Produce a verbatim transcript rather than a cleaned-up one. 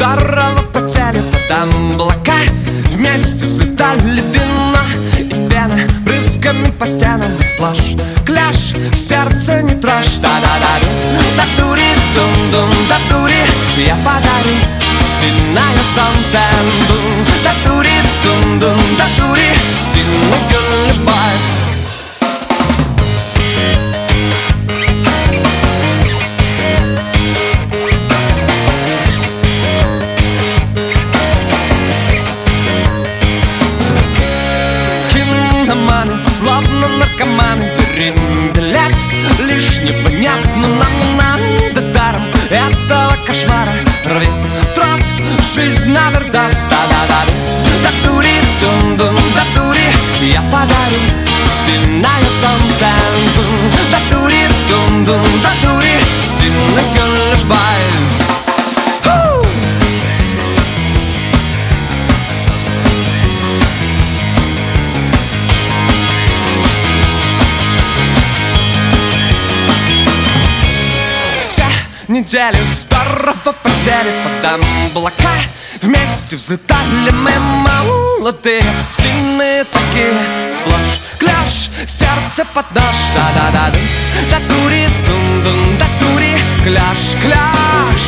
здорово потели под облака. Вместе взлетали вино и пена, брызгами по стенам и сплошь кляш, сердце не трожь. Да-да-да-ду, да-дури, дум-дум, да-дури, я подарю стильное солнце. Да-дури, дум-дум, да-дури, стильную любовь. Словно наркоманы, берем билет. Лишь непонятно нам не надо даром этого кошмара. Рви трос, жизнь навердаст. Да-да-да, да-дури, дум-дум, да-дури, я подарю стильное солнце. Да-дури, дум-дум, да-дури, стильную любовь. Недели здорово потели под облака. Вместе взлетали мы молодые, стильные такие, сплошь кляш, сердце под нож. Да-да-да, да-дури, дум-дум, да-дури, кляш, кляш,